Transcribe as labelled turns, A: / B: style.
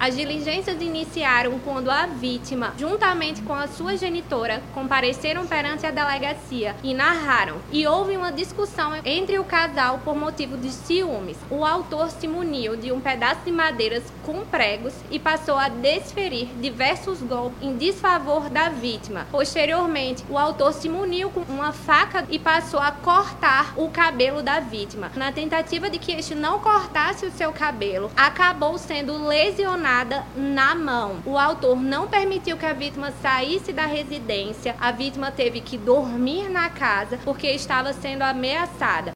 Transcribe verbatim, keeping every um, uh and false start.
A: As diligências iniciaram quando a vítima, juntamente com a sua genitora, compareceram perante a delegacia e narraram. E houve uma discussão entre o casal por motivo de ciúmes. O autor se muniu de um pedaço de madeiras com pregos e passou a desferir diversos golpes em desfavor da vítima. Posteriormente, o autor se muniu com uma faca e passou a cortar o cabelo da vítima. Na tentativa de que este não cortasse o seu cabelo, acabou sendo lesionada na mão. O autor não permitiu que a vítima saísse da residência. A vítima teve que dormir na casa porque estava sendo ameaçada.